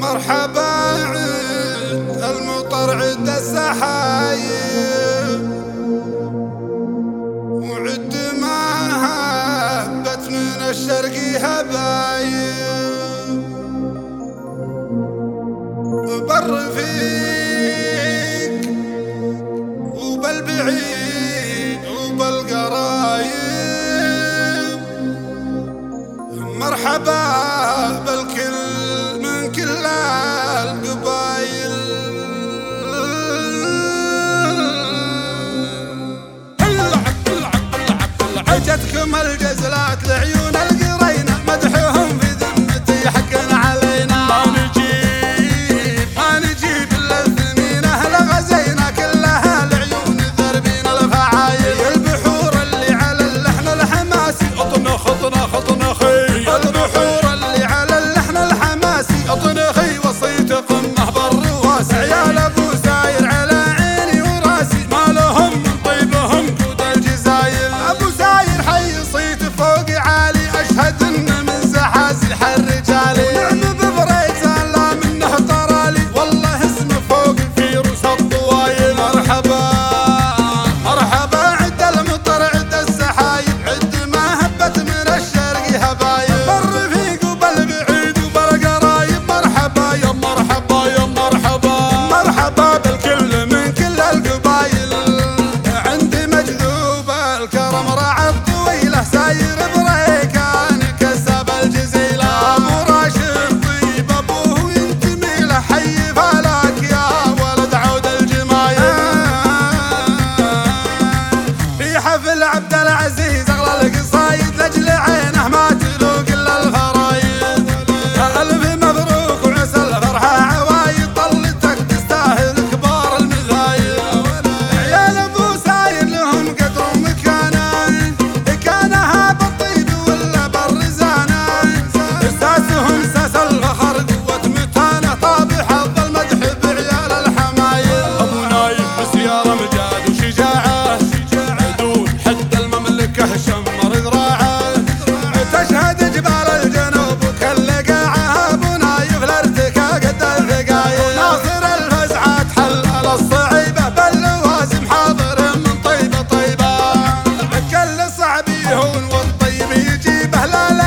مرحبا عد المطر عد السحايب وعد ما هبت من الشرق هبايب بالرفيق وبالبعيد وبالقرايب مرحبا بالكل من كل القبايل. عجتكم الجزلات لعيون القرينة مدحهم في ذمتي حقا علينا. ما نجيب الا الثمينة لغزينا كلها لعيون الذربين الفعايل. البحور اللي على اللحن الحماسي اطنخ اطنخ اطنخي. البحور اللي على اللحن الحماسي اطنخي وصيت قمه بالرواسي. عيال ابو ساير على عيني وراسي ما لهم من طيبهم قود الجزايل. ابو ساير حي صيت فوق عالي اشهد انه من زحازح الرجالي. نعم ببريزان لا منه طرالي والله اسمه فوق في روس الطوايل. مرحبا مرحبا عد المطر عد السحايب عد ما هبت من الشرق هبايب. بالرفيق وبالبعيد وبالقرايب مرحبا يا مرحبا يا مرحبا. مرحبا بالكل من كل القبايل. عندي مجذوب الكرم راعى الطويله ساير بريكان كسب الجزيله. ابو راشد طيب ابوه ينتمي له حي فلك يا ولد عود الجمايل. في حفل عبد العزيز اغلى القصايد لاجل عينه ما تلوق الا الفرايد. الف مبروك وعسى الفرحه عوايد طلتك تستاهل كبار المذايب. عيال ابو ساير لهم قدر ومكانه كانها بالطيب ولا بالرزانه. اساسهم اساس الفخر قوه متانه طابع حظ المدح بعيال الحمايل. ابو نايف بسياره مجاد وشجاعه عدول حد المملكه شمر ذراعه. تشهد جبال الجنوب وكل قاعه ابو نايف الارتكا قد الثقايل. ناصر الفزعات حلل الصعيبه باللوازم حاضر من طيبه طيبه. كل صعب يهون والطيب يجيبه لا لا